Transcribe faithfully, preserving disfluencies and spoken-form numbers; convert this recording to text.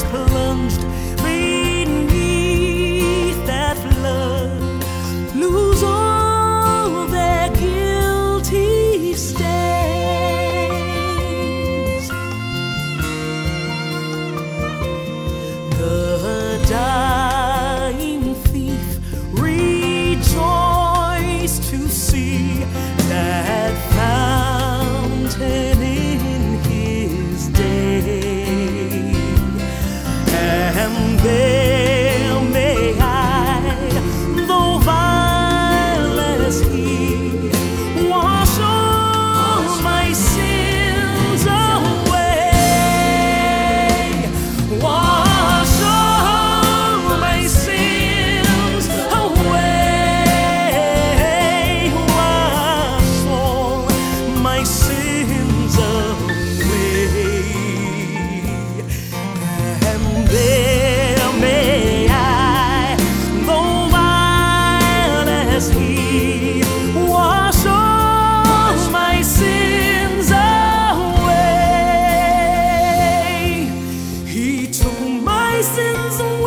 plunged beneath that flood lose all their guilty stains. The dying thief rejoiced to see that fountain in his day, and there may I, though vile as he, wash all my sins away, wash all my sins away, wash all my sins away, and there may I, though vile as he, wash all my sins away. He took my sins away.